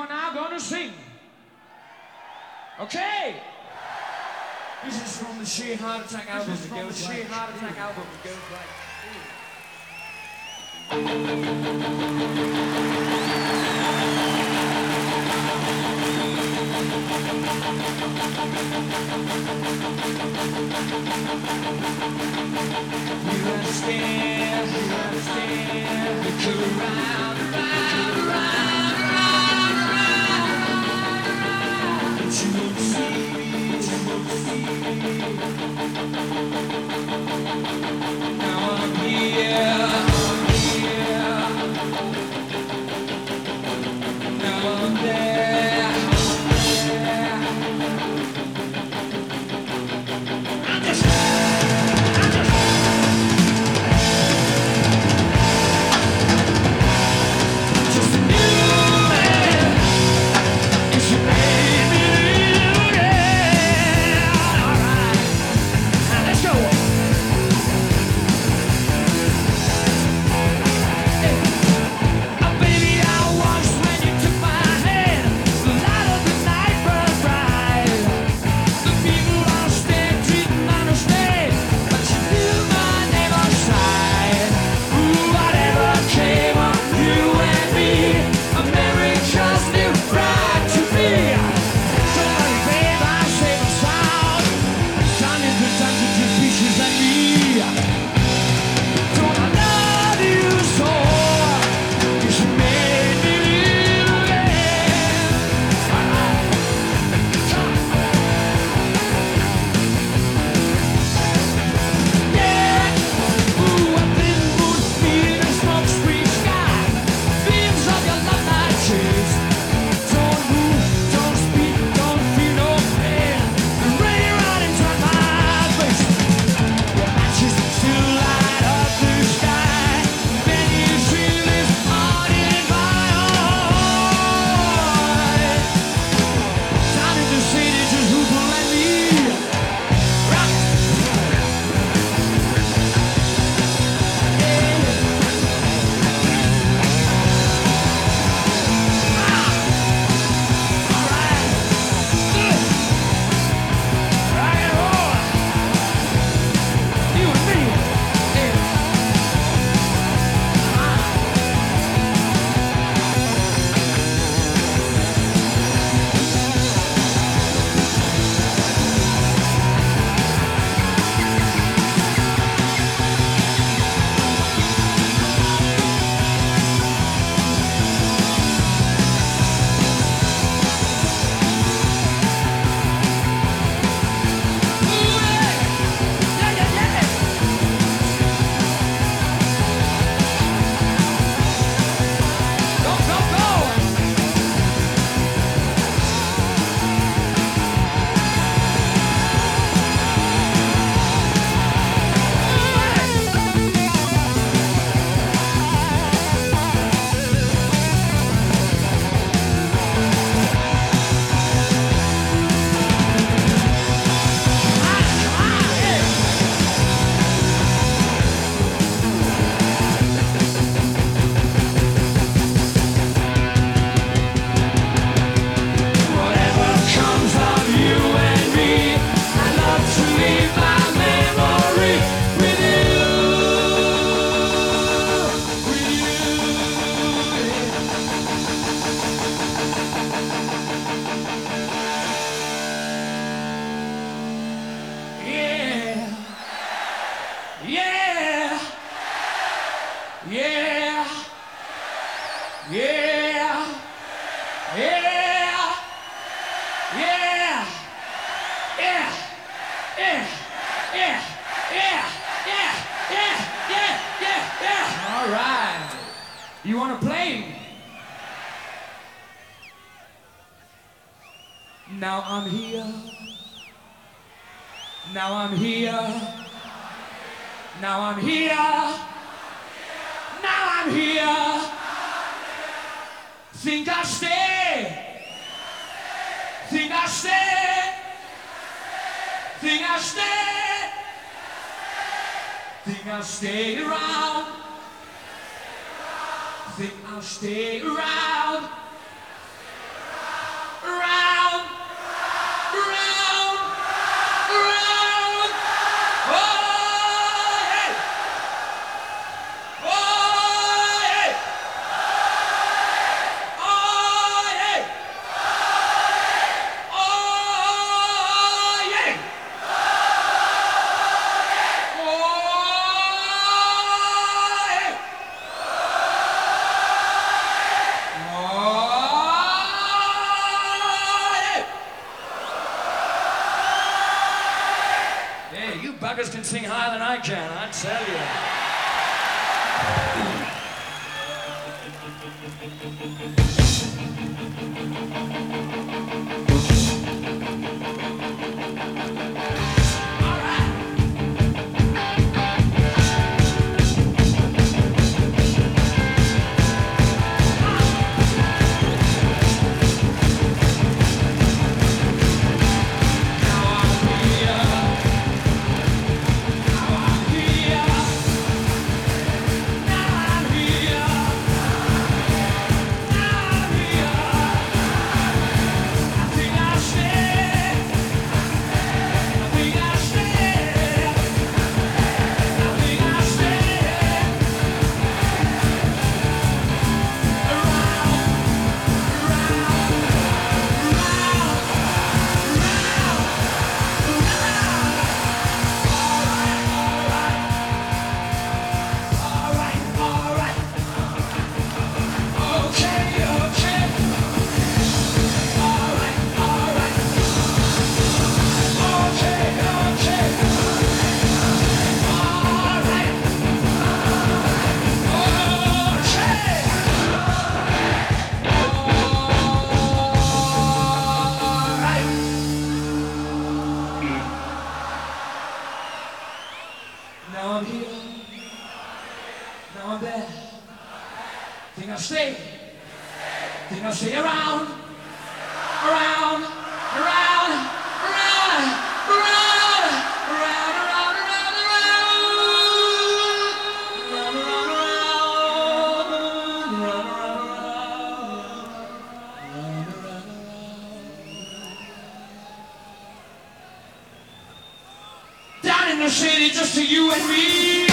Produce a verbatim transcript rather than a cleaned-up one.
you're now gonna sing. Okay? This is from the Sheer Heart Attack album. This is from the Sheer Heart Attack album. It goes like... You understand, you understand. You go around, around, around, around, around. But you won't see me, you won't see me. Now I'm here, I'm here. Now I'm there, I'm there. I'm just, I'm just. Just a new man. It's your baby, yeah. All right, now let's go. Hey. Oh, baby, I watched when you took my hand. The light of the night burned bright. The people on stage didn't understand, but you knew my name on sight. Ooh, whatever came of you and me, America's new bride to be. Somebody, babe, I say the sound. Time is the time to do pieces like me. Don't I love you so? 'Cause you made me live again. Yeah. Ooh, I've been moved to feel the smoke screen sky. Beams of your love light chase. Don't move, don't speak, don't feel no pain. The rain right into my face. Your matches still light up the sky. Then you feel this heart in my heart. Down in the city, just who will let me rock. Whatever comes of you and me, I love to leave my memory with you, with you. Yeah, yeah, yeah, yeah, yeah. Yeah, yeah, yeah, yeah, yeah, yeah, yeah, yeah, yeah, yeah. All right. You wanna play? Now I'm here. Now I'm here. Now I'm here. Now I'm here. Think I stay. Think I stay. Think I stay. Think I'll stay around. Think I'll stay around. sing higher than I can, I tell you. Now I'm here, now I'm there. Think I'll stay, think I'll stay around, around, around, around, around, around, around, around, around, around, around, around. Down in the city, just to you and me.